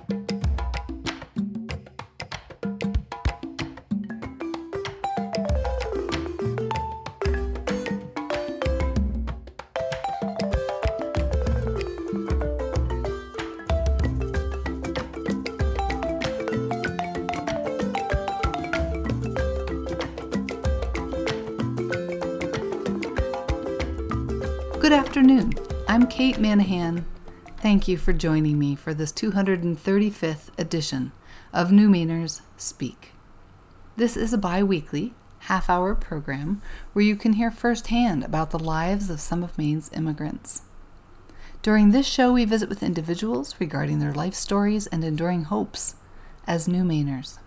Good afternoon. I'm Kate Manahan. Thank you for joining me for this 235th edition of New Mainers Speak. This is a bi-weekly, half-hour program where you can hear firsthand about the lives of some of Maine's immigrants. During this show, we visit with individuals regarding their life stories and enduring hopes as New Mainers.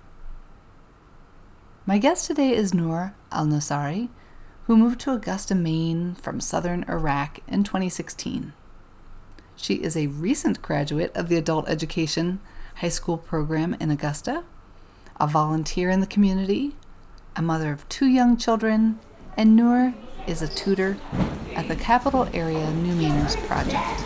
My guest today is Noor Al-Nasari, who moved to Augusta, Maine from southern Iraq in 2016. She is a recent graduate of the Adult Education High School program in Augusta, a volunteer in the community, a mother of 2 young children, and Noor is a tutor at the Capital Area New Mainers Project.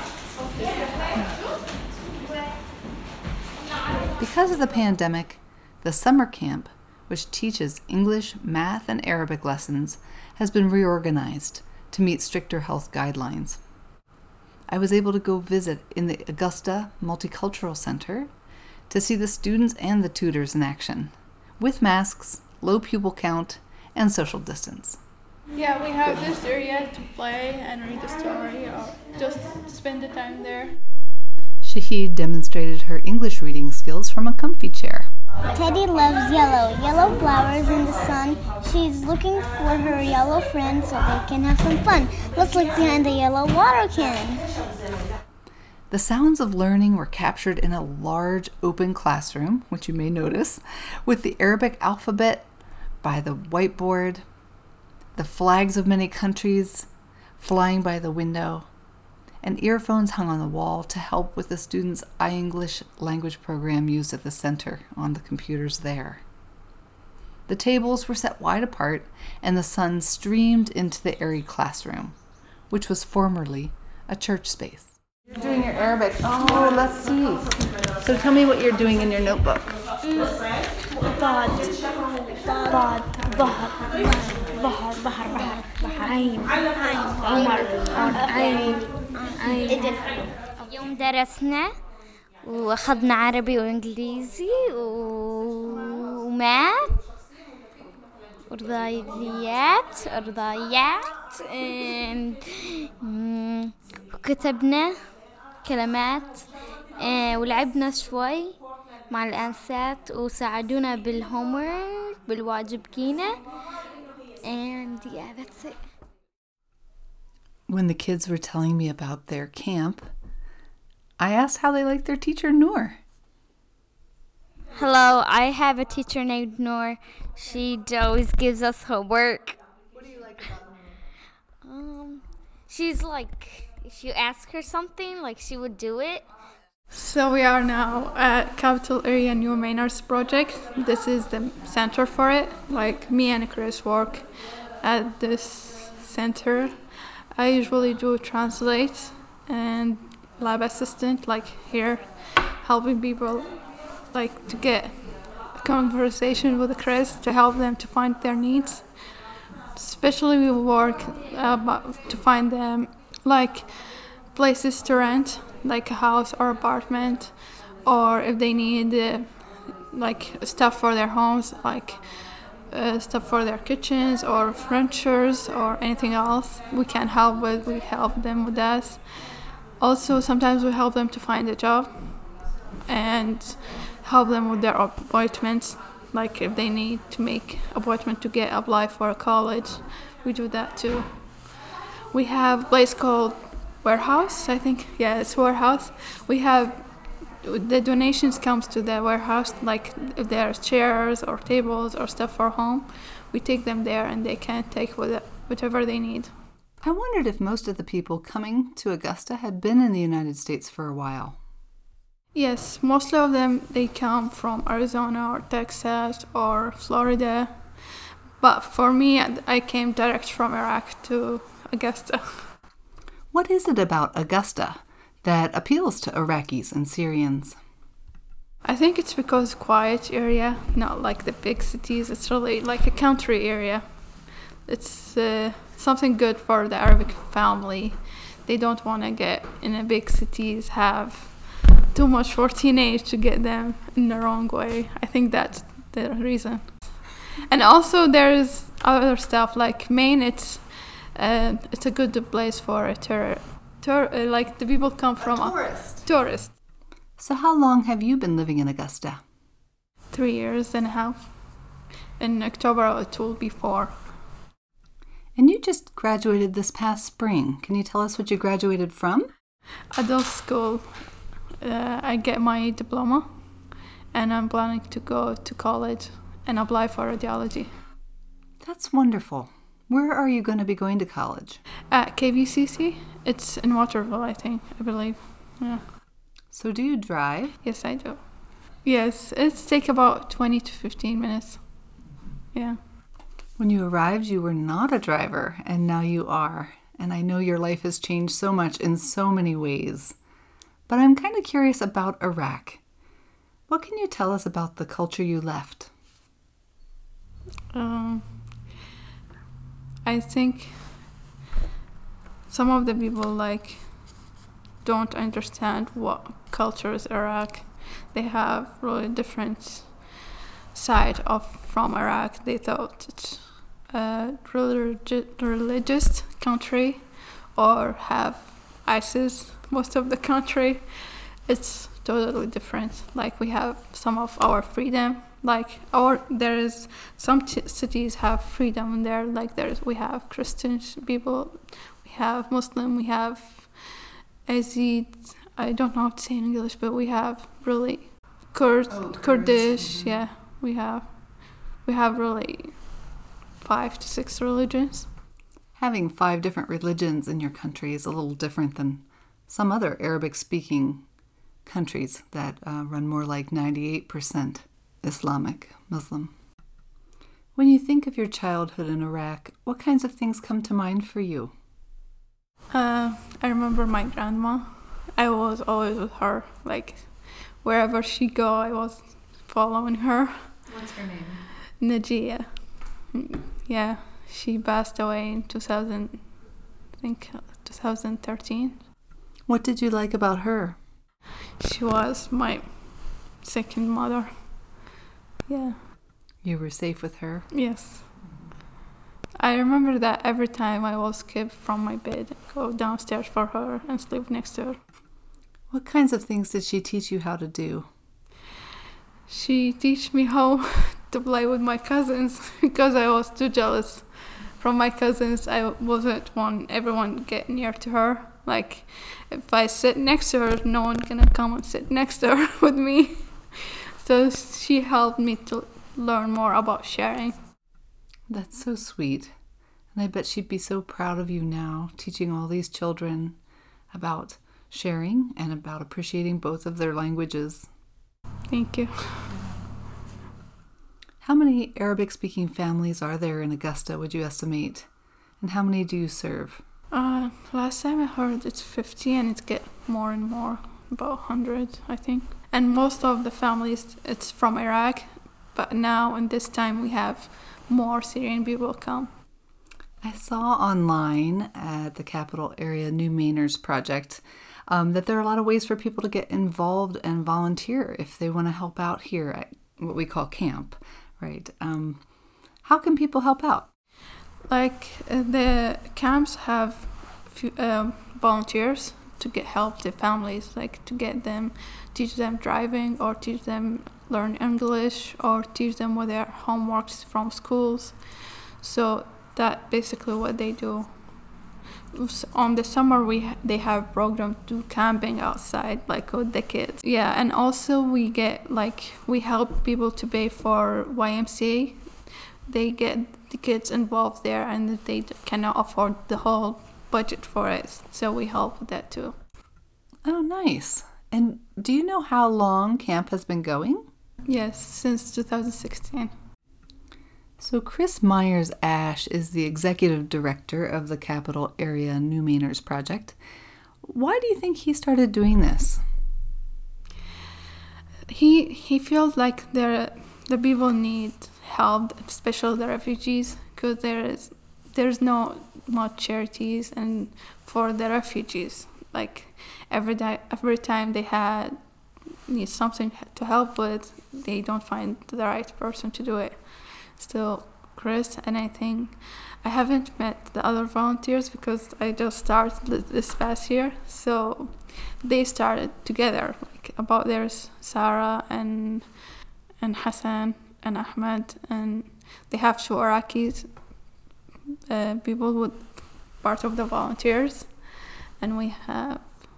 Because of the pandemic, the summer camp, which teaches English, math, and Arabic lessons, has been reorganized to meet stricter health guidelines. I was able to go visit in the Augusta Multicultural Center to see the students and the tutors in action, with masks, low pupil count, and social distance. Yeah, we have this area to play and read a story or just spend the time there. Shahid demonstrated her English reading skills from a comfy chair. Teddy loves yellow flowers in the sun. She's looking for her yellow friends so they can have some fun. Let's look behind the yellow water can. The sounds of learning were captured in a large open classroom, which you may notice, with the Arabic alphabet by the whiteboard, the flags of many countries flying by the window, and earphones hung on the wall to help with the students' iEnglish language program used at the center on the computers there. The tables were set wide apart, and the sun streamed into the airy classroom, which was formerly a church space. You're doing your Arabic. Oh, let's see. So tell me what you're doing in your notebook. ضاد ظهر بحر عين عمر عين اليوم درسنا واخذنا عربي وانجليزي وماث ورياضيات وكتبنا كلمات ولعبنا شوي مع الأنسات وساعدونا بالهومورك بالواجب كينا and yeah, that's it. When the kids were telling me about their camp, I asked how they liked their teacher, Noor. Hello, I have a teacher named Noor. She always gives us homework. What do you like about Noor? She's like, if you ask her something, like she would do it. So we are now at Capital Area New Mainers Project. This is the center for it. Like me and Chris work at this center. I usually do translate and lab assistant, like here, helping people like to get a conversation with Chris to help them to find their needs. Especially we work to find them like places to rent, like a house or apartment, or if they need like stuff for their homes, like stuff for their kitchens or furnitures or anything else we can help with, we help them with that. Also sometimes we help them to find a job and help them with their appointments, like if they need to make appointment to apply for a college, we do that too. We have a place called Warehouse, I think. Yeah, it's Warehouse. We have the donations comes to the warehouse, like if there are chairs or tables or stuff for home, we take them there and they can take whatever they need. I wondered if most of the people coming to Augusta had been in the United States for a while. Yes, mostly of them, they come from Arizona or Texas or Florida. But for me, I came direct from Iraq to Augusta. What is it about Augusta that appeals to Iraqis and Syrians? I think it's because quiet area, not like the big cities. It's really like a country area. It's something good for the Arabic family. They don't want to get in a big cities, have too much for teenage to get them in the wrong way. I think that's the reason. And also there's other stuff like Maine. It's a good place for a like the people come from tourists. So how long have you been living in Augusta? 3 years and a half. In October it will be 4. And you just graduated this past spring. Can you tell us what you graduated from? Adult school. I get my diploma and I'm planning to go to college and apply for radiology. That's wonderful. Where are you going to be going to college? At KVCC. It's in Waterville, I believe. Yeah. So do you drive? Yes, I do. Yes, it takes about 20 to 15 minutes. Yeah. When you arrived, you were not a driver, and now you are. And I know your life has changed so much in so many ways. But I'm kind of curious about Iraq. What can you tell us about the culture you left? I think some of the people don't understand what culture is Iraq. They have really different side from Iraq. They thought it's a religious country or have ISIS most of the country. It's totally different. Like we have some of our freedom. There is some cities have freedom in there. We have Christian people, we have Muslim, we have Yazid. I don't know how to say in English, but we have really Kurdish. Yeah, we have really 5 to 6 religions. Having 5 different religions in your country is a little different than some other Arabic-speaking countries that run more like 98% Islamic, Muslim. When you think of your childhood in Iraq, what kinds of things come to mind for you? I remember my grandma. I was always with her. Wherever she go, I was following her. What's her name? Najia. Yeah, she passed away in 2013. What did you like about her? She was my second mother. Yeah. You were safe with her? Yes. I remember that every time I was skipped from my bed, I'd go downstairs for her and sleep next to her. What kinds of things did she teach you how to do? She teach me how to play with my cousins because I was too jealous from my cousins. I wasn't want everyone get near to her. If I sit next to her, no one gonna come and sit next to her with me. So she helped me to learn more about sharing. That's so sweet. And I bet she'd be so proud of you now, teaching all these children about sharing and about appreciating both of their languages. Thank you. How many Arabic-speaking families are there in Augusta, would you estimate? And how many do you serve? Last time I heard it's 50 and it get more and more, about 100, I think. And most of the families, it's from Iraq, but now in this time we have more Syrian people come. I saw online at the Capital Area New Mainers Project that there are a lot of ways for people to get involved and volunteer if they want to help out here at what we call camp, right? How can people help out? The camps have volunteers to get help the families, to get them, teach them driving or teach them learn English or teach them with their homeworks from schools. So that basically what they do. On the summer they have program to camping outside with the kids. Yeah, and also we get we help people to pay for YMCA. They get the kids involved there and they cannot afford the whole budget for it. So we help with that too. Oh, nice. And do you know how long camp has been going? Yes, since 2016. So Chris Myers-Ash is the executive director of the Capital Area New Mainers Project. Why do you think he started doing this? he feels like the people need help, especially the refugees, because there's no much charities and for the refugees. Like every time they need something to help with, they don't find the right person to do it. So Chris and I think I haven't met the other volunteers because I just started this past year. So they started together. Like about there's Sarah and Hassan and Ahmed, and they have two Iraqis people with part of the volunteers, and we have.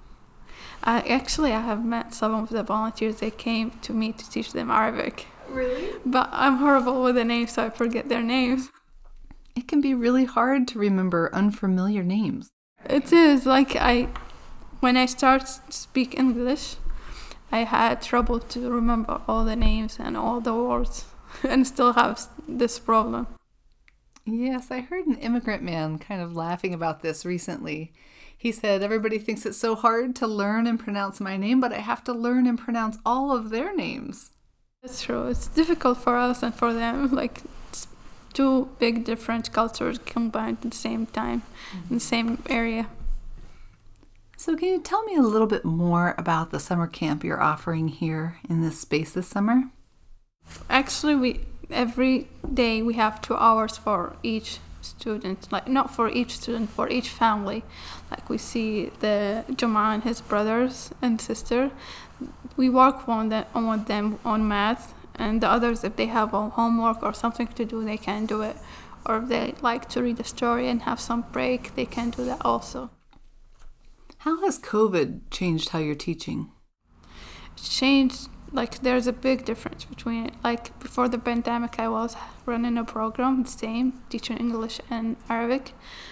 I have met some of the volunteers. They came to me to teach them Arabic. Really? But I'm horrible with the names, so I forget their names. It can be really hard to remember unfamiliar names. It is like when I start to speak English, I had trouble to remember all the names and all the words, and still have this problem. Yes, I heard an immigrant man kind of laughing about this recently. He said, everybody thinks it's so hard to learn and pronounce my name, but I have to learn and pronounce all of their names. That's true. It's difficult for us and for them. Like, it's two big different cultures combined at the same time, in the same area. So can you tell me a little bit more about the summer camp you're offering here in this space this summer? Actually, every day we have 2 hours for each student, like not for each student, for each family. Like we see the Juma and his brothers and sister. We work on them on math, and the others, if they have a homework or something to do, they can do it. Or if they like to read a story and have some break, they can do that also. How has COVID changed how you're teaching? It's changed. Like there's a big difference between it. Like before the pandemic, I was running a program, the same, teaching English and Arabic.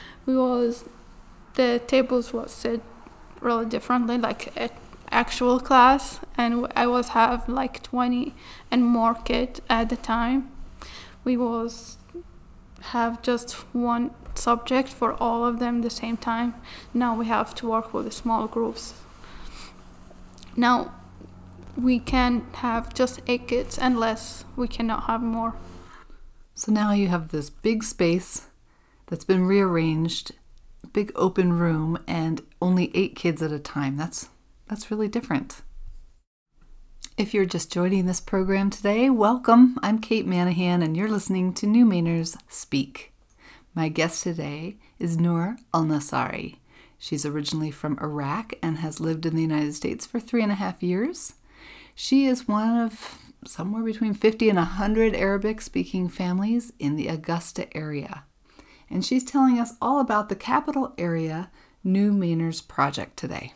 The tables was set really differently, like at actual class, and I was have like 20 and more kids at the time. We was have just one subject for all of them the same time. Now we have to work with small groups. Now we can have just 8 kids and less. We cannot have more. So now you have this big space that's been rearranged, big open room, and only 8 kids at a time. That's really different. If you're just joining this program today, welcome. I'm Kate Manahan, and you're listening to New Mainers Speak. My guest today is Noor Al-Nasari. She's originally from Iraq and has lived in the United States for 3.5 years. She is one of somewhere between 50 and 100 Arabic-speaking families in the Augusta area. And she's telling us all about the capital area New Mainers project today.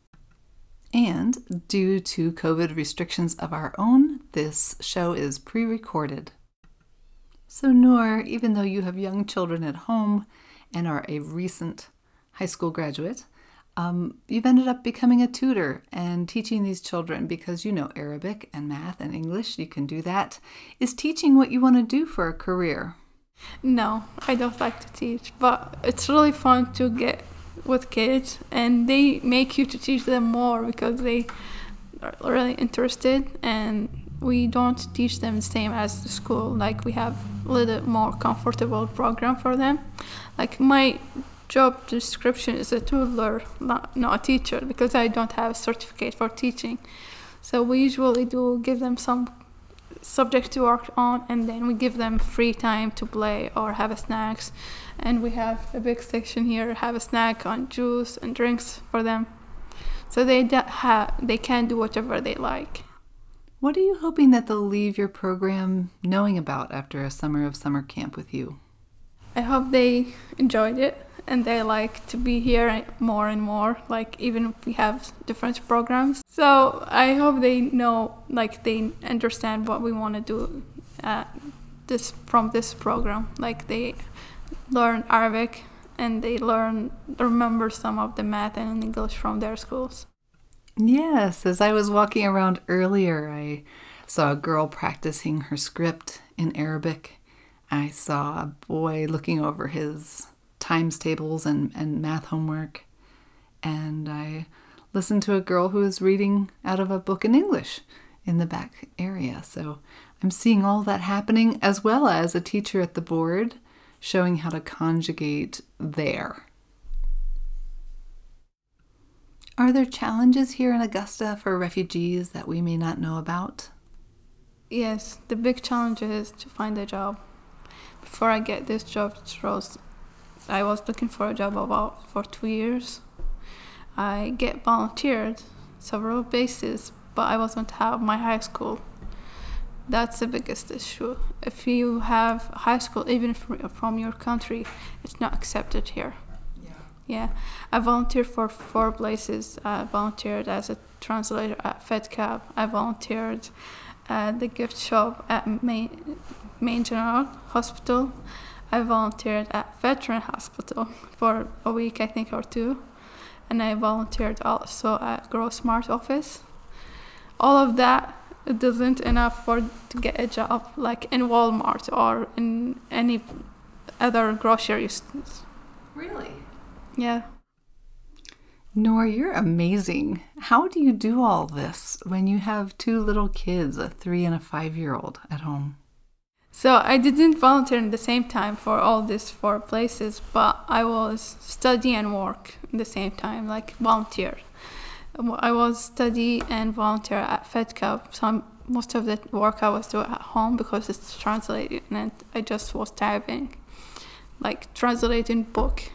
And due to COVID restrictions of our own, this show is pre-recorded. So Noor, even though you have young children at home and are a recent high school graduate, you've ended up becoming a tutor and teaching these children because you know Arabic and math and English. You can do that. Is teaching what you want to do for a career? No, I don't like to teach, but it's really fun to get with kids, and they make you to teach them more because they are really interested, and we don't teach them the same as the school. Like we have a little more comfortable program for them. Like my job description is a tutor, not a teacher, because I don't have a certificate for teaching. So we usually do give them some subject to work on, and then we give them free time to play or have a snacks. And we have a big section here, have a snack on juice and drinks for them. So they can do whatever they like. What are you hoping that they'll leave your program knowing about after a summer of summer camp with you? I hope they enjoyed it and they like to be here more and more, like even if we have different programs. So I hope they know, like they understand what we want to do from this program. Like they learn Arabic and they remember some of the math and English from their schools. Yes, as I was walking around earlier, I saw a girl practicing her script in Arabic. I saw a boy looking over his times tables and math homework. And I listened to a girl who was reading out of a book in English. in the back area. So I'm seeing all that happening, as well as a teacher at the board showing how to conjugate there. Are there challenges here in Augusta for refugees that we may not know about? Yes, the big challenge is to find a job. Before I get this job, I was looking for a job for 2 years. I get volunteered several places, but I wasn't have my high school. That's the biggest issue. If you have high school, even from your country, it's not accepted here. Yeah, I volunteered for 4 places. I volunteered as a translator at FedCap. I volunteered at the gift shop at Main General Hospital. I volunteered at Veteran Hospital for a week, I think, or 2. And I volunteered also at GrowSmart office. All of that, it isn't enough to get a job like in Walmart or in any other grocery stores. Really? Yeah. Noor, you're amazing. How do you do all this when you have 2 little kids, a 3 and a 5-year-old at home? So I didn't volunteer at the same time for all these 4 places, but I was study and work at the same time, like volunteer. I was study and volunteer at FedCap. So most of the work I was doing at home because it's translated, and I just was typing, like translating book.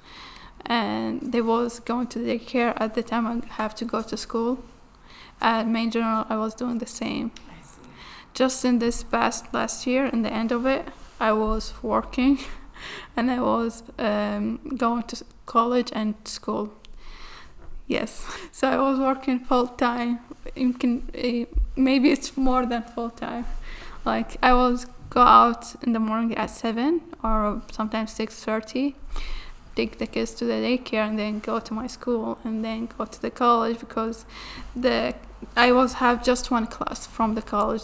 And they was going to daycare at the time I have to go to school. At Main General, I was doing the same. Just in this last year, in the end of it, I was working and I was going to college and school. Yes, so I was working full-time. Maybe it's more than full-time. Like I was go out in the morning at 7 or sometimes 6:30. Take the kids to the daycare and then go to my school and then go to the college because I have just 1 class from the college.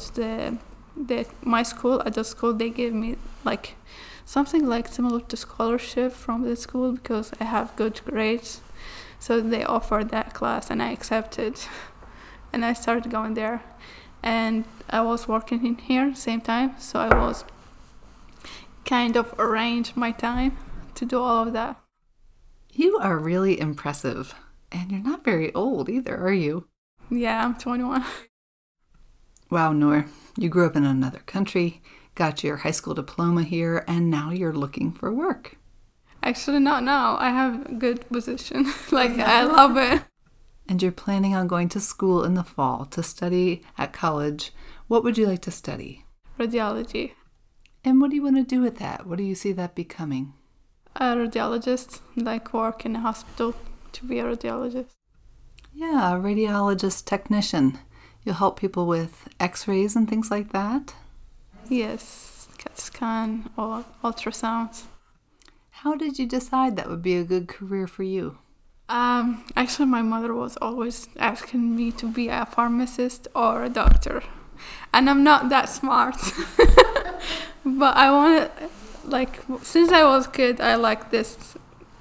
My school at the school they gave me like something like similar to scholarship from the school because I have good grades. So they offered that class and I accepted and I started going there. And I was working in here same time, so I was kind of arranged my time to do all of that. You are really impressive. And you're not very old either, are you? Yeah, I'm 21. Wow, Noor. You grew up in another country, got your high school diploma here, and now you're looking for work. Actually, not now. I have a good position. I love it. And you're planning on going to school in the fall to study at college. What would you like to study? Radiology. And what do you want to do with that? What do you see that becoming? A radiologist, work in a hospital to be a radiologist. Yeah, a radiologist technician. You'll help people with x-rays and things like that? Yes, CAT scan or ultrasounds. How did you decide that would be a good career for you? Actually, my mother was always asking me to be a pharmacist or a doctor. And I'm not that smart. But I wanted, since I was a kid, I liked this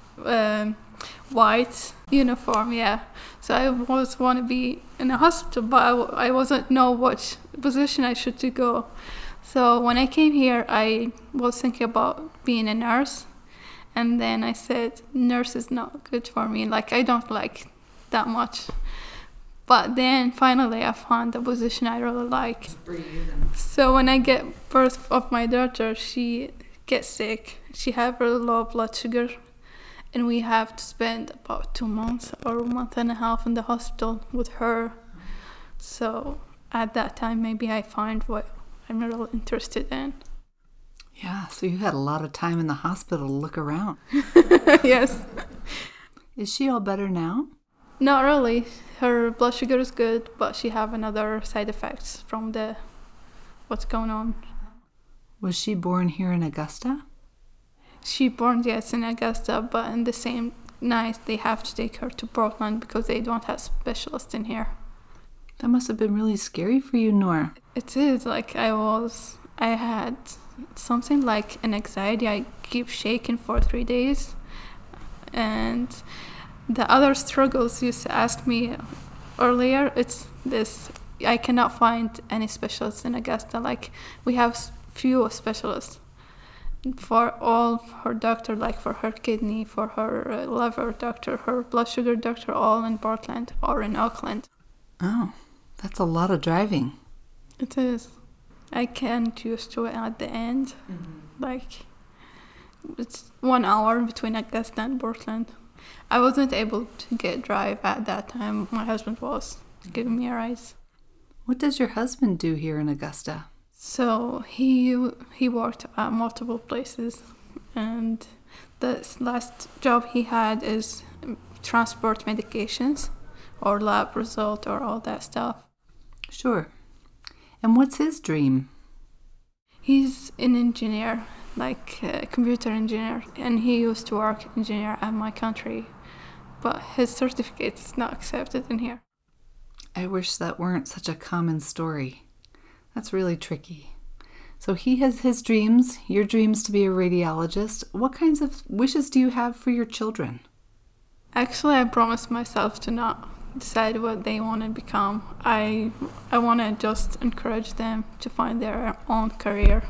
white uniform, yeah. So I always want to be in a hospital, but I wasn't know which position I should to go. So when I came here, I was thinking about being a nurse. And then I said, nurse is not good for me. I don't like that much. But then finally I found the position I really like. So when I get birth of my daughter, she gets sick. She have really low blood sugar. And we have to spend about 2 months or a month and a half in the hospital with her. So at that time, maybe I find what I'm really interested in. Yeah, so you had a lot of time in the hospital to look around. Yes. Is she all better now? Not really. Her blood sugar is good, but she have another side effects from what's going on. Was she born here in Augusta? She born, yes, in Augusta, but in the same night they have to take her to Portland because they don't have specialists in here. That must have been really scary for you, Noor. It is. I had something like an anxiety. I keep shaking for 3 days. And the other struggles you asked me earlier, it's this I cannot find any specialists in Augusta. Like, we have few specialists for all her doctor, like for her kidney, for her liver doctor, her blood sugar doctor, all in Portland or in Auckland. Oh, that's a lot of driving. It is. I can't used to it at the end. Like, it's 1 hour between Augusta and Portland. I wasn't able to get drive at that time. My husband was giving me a ride. What does your husband do here in Augusta? So he worked at multiple places, and the last job he had is transport medications or lab result or all that stuff. Sure. And what's his dream? He's an engineer, like a computer engineer, and he used to work engineer at my country, but his certificate is not accepted in here. I wish that weren't such a common story. That's really tricky. So he has his dreams, your dreams to be a radiologist. What kinds of wishes do you have for your children? Actually, I promised myself to not decide what they want to become. I want to just encourage them to find their own career.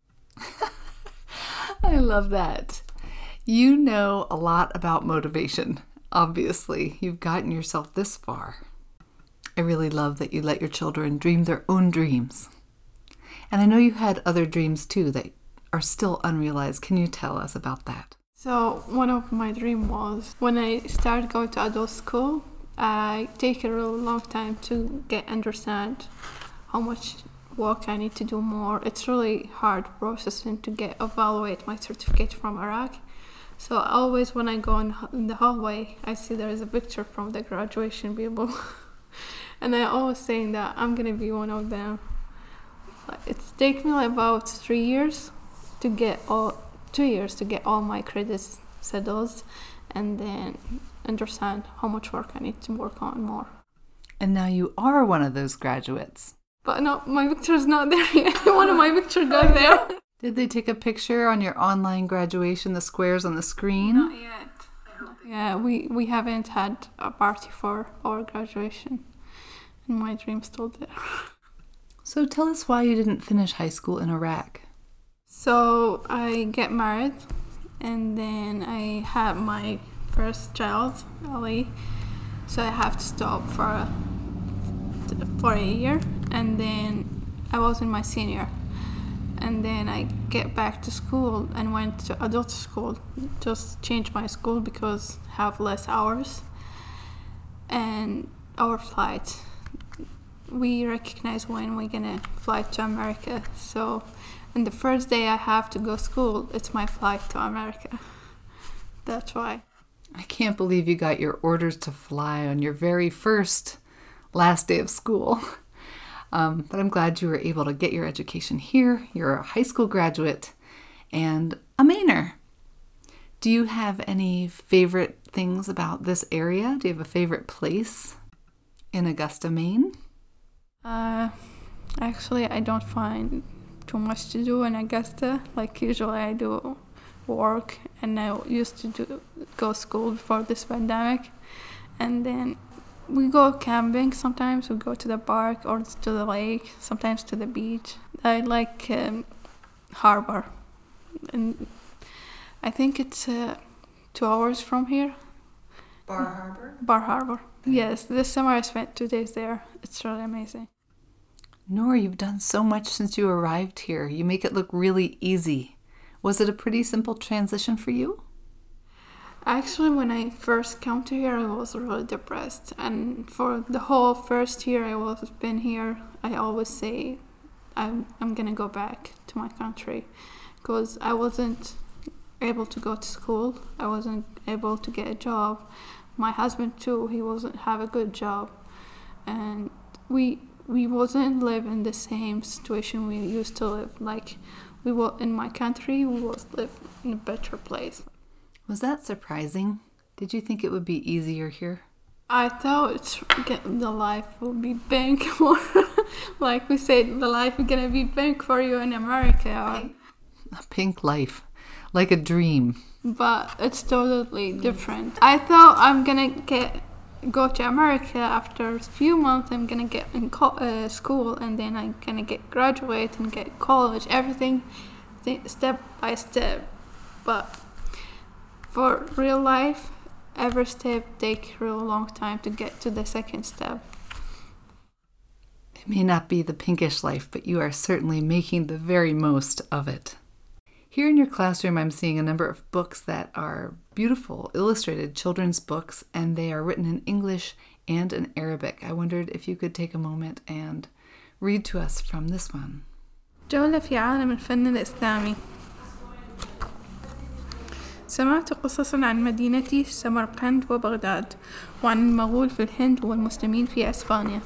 I love that. You know a lot about motivation. Obviously, you've gotten yourself this far. I really love that you let your children dream their own dreams. And I know you had other dreams too that are still unrealized. Can you tell us about that? So one of my dreams was when I started going to adult school, I take a really long time to understand how much work I need to do more. It's really hard processing to evaluate my certificate from Iraq. So always when I go in the hallway, I see there is a picture from the graduation people. And I always saying that I'm going to be one of them. It's taken me about 2 years to get all my credits settled, and then understand how much work I need to work on more. And now you are one of those graduates. But no, my picture is not there yet. One of my pictures got there. Did they take a picture on your online graduation, the squares on the screen? Not yet. Yeah, we haven't had a party for our graduation, and my dream's still there. So tell us why you didn't finish high school in Iraq. So I get married, and then I had my first child, Ali. So I have to stop for a year, and then I was in my senior. And then I get back to school and went to adult school. Just changed my school because I have less hours. And our flight, we recognize when we're gonna fly to America. So on the first day I have to go to school, it's my flight to America. That's why. I can't believe you got your orders to fly on your very first last day of school. But I'm glad you were able to get your education here. You're a high school graduate and a Mainer. Do you have any favorite things about this area? Do you have a favorite place in Augusta, Maine? Actually, I don't find too much to do in Augusta. Like, usually I do work, and I used to go to school before this pandemic. And then we go camping sometimes. We go to the park or to the lake, sometimes to the beach. I like harbor. And I think it's 2 hours from here. Bar Harbor? Bar Harbor. Yes, this summer I spent 2 days there. It's really amazing. Noor, you've done so much since you arrived here. You make it look really easy. Was it a pretty simple transition for you? Actually, when I first came to here, I was really depressed. And for the whole first year I was been here, I always say I'm going to go back to my country. Because I wasn't able to go to school. I wasn't able to get a job. My husband too, he wasn't have a good job. And we wasn't live in the same situation we used to live. Like, we were in my country, we was live in a better place. Was that surprising? Did you think it would be easier here? I thought the life would be big more. Like we said, the life is gonna be big for you in America. A pink life, like a dream. But it's totally different. I thought I'm gonna go to America. After a few months, I'm gonna get in school, and then I'm gonna get graduate and get college. Everything, step by step. But for real life, every step takes a real long time to get to the second step. It may not be the pinkish life, but you are certainly making the very most of it. Here in your classroom, I'm seeing a number of books that are beautiful, illustrated children's books, and they are written in English and in Arabic. I wondered if you could take a moment and read to us from this one. جولة في عالم الفن الإسلامي. سمعت قصصا عن مدينتي سمرقند وبغداد، وعن المغول في الهند والمسلمين في أسبانيا.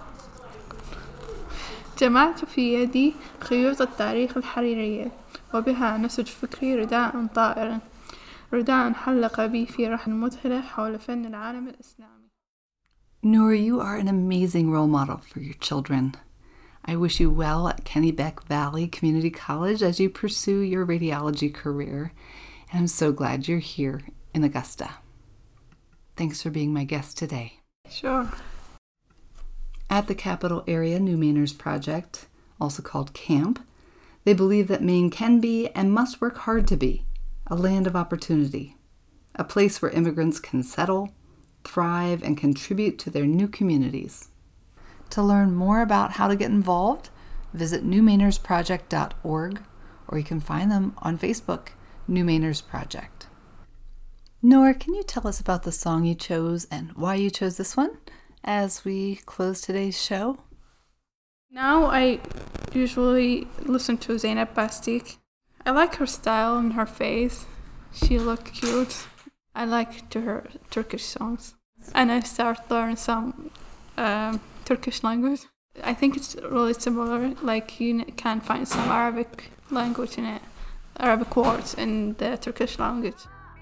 جمعت في يدي خيوط التاريخ الحريرية، وبها نسج فكري رداء طائر، رداء حلق بي في رحلة مذهلة حول فن العالم الإسلامي. Noor, you are an amazing role model for your children. I wish you well at Kennebec Valley Community College as you pursue your radiology career, and I'm so glad you're here in Augusta. Thanks for being my guest today. Sure. At the Capital Area New Mainers Project, also called CAMP, they believe that Maine can be and must work hard to be a land of opportunity, a place where immigrants can settle, thrive, and contribute to their new communities. To learn more about how to get involved, visit newmainersproject.org, or you can find them on Facebook, New Mainers Project. Noor, can you tell us about the song you chose and why you chose this one as we close today's show? Now I usually listen to Zeynep Bastik. I like her style and her face. She looks cute. I like her Turkish songs. And I start learning some Turkish language. I think it's really similar. Like you can find some Arabic language in it, Arabic words in the Turkish language.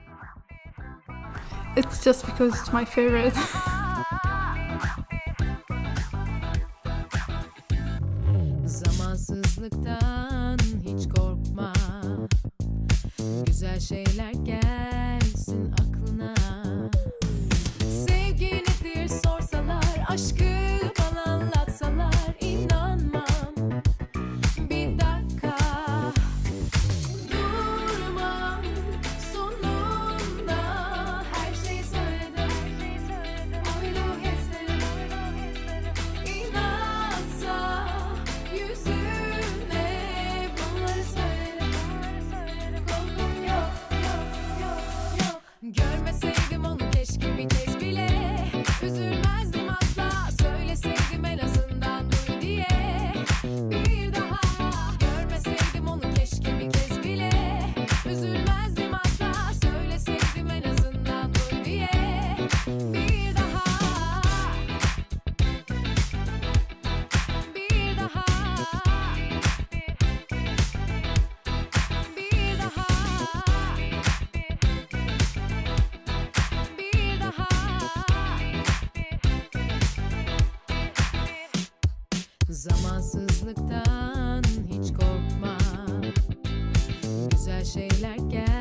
It's just because it's my favorite. Zamansızlıktan hiç korkma, güzel şeyler gelsin aklına. Sevgi nedir sorsalar, aşkı bana anlatsalar, inanmam. Bir dakika durmam, sonunda her şeyi söyledim. Uydu hislerim, inatsa yüzüne bunları söylerim. Korkum yok, yok, yok, yok. Görmeseydim onu keşke bir kez bile, üzülmezdim asla, söyleseydim en azından duy diye. Bir daha görmeseydim onu keşke bir kez bile, üzülmezdim asla, söyleseydim en azından duy diye. Bir daha, bir daha, bir daha, bir daha. Zamansızlıktan hiç korkma, güzel şeyler gel.